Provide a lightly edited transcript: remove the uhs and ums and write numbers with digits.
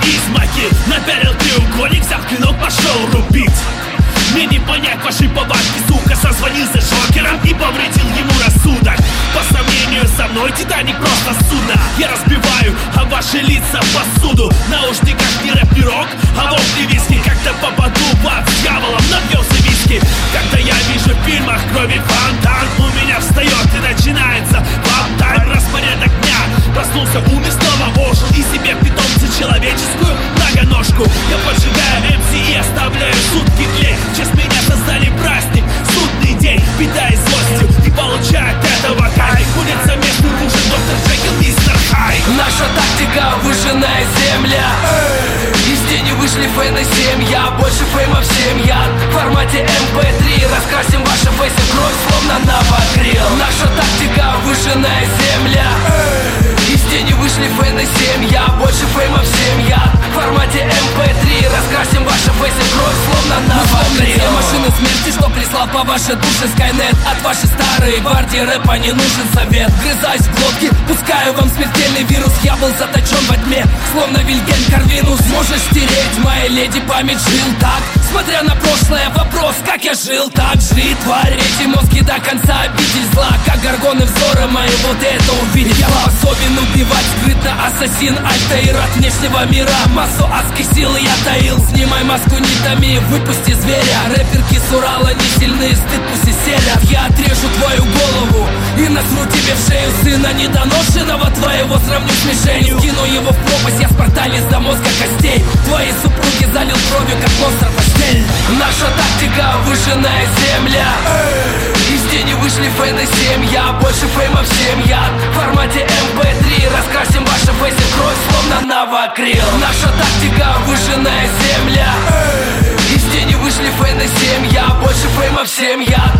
из маки. Напялил треугольник, взял клинок, пошел рубить. Мне не понять вашей повадки, сука. Созвонился с Джокером и повредил ему рассудок. По сравнению со мной Титаник просто судно. Я разбиваю об ваши лица посуду. В наушниках не рэп, не рок, а вовсе виски. Когда попаду в ад с дьяволом, напьется виски. Когда я вижу в фильмах крови фонтан, у меня встает и начинается вап-тайм. Распорядок дня, проснулся, умер, снова ожил. И себе питомца человеческую многоножку. Я поджигаю МС и оставляю сутки тлеть. Честь меня создали праздник, судный день. Питаясь злостью и получая от этого кайф. Улица местный ружен, доктор Джекил, мистер Хайд. Наша тактика — выжженная земля. Из тени вышли фэны семья. Больше фейма всем яд. В формате MP3 раскрасим ваши фейсы в кровь, словно новогрел. Наша тактика — выжженная земля. Из тени вышли фэны семья. Больше фейма всем яд. В формате MP3 раскрасим ваши фейсы в кровь, словно новогрел. Машины смерти, что прислал по вашей душе Skynet. От вашей старой гвардии рэпа не нужен совет. Грызаюсь в глотки, пускаю вам смертельный вирус. Я был заточен во тьме, словно Вильгельм Карвинус. Можешь стереть, моя леди, память, жил так. Смотря на прошлое, вопрос, как я жил, так жри, тварь. Эти мозги до конца обитель зла. Как горгоны взора моего, ты это увидишь. Я способен убивать скрытно, ассасин Альтаир от внешнего мира. Массу адской силы я таил. Снимай маску, не томи, выпусти зверя. Рэперки с Урала не сильны, стыд пусть и селят. Я отрежу твою голову и насру тебе в шею. Сына недоношенного твоего сравню с мишенью. Кину его в пропасть, я спартанец до мозга костей. Твои супруги залил кровью, как монстр постель. Наша тактика — выжженная земля. Из тени вышли фэны семья. Больше фейма всем яд. В формате MP3 раскрасим ваши фейсы в кровь, словно новокрил. Наша тактика — выжженная земля. Из тени вышли фэны семья. Больше фейма всем яд.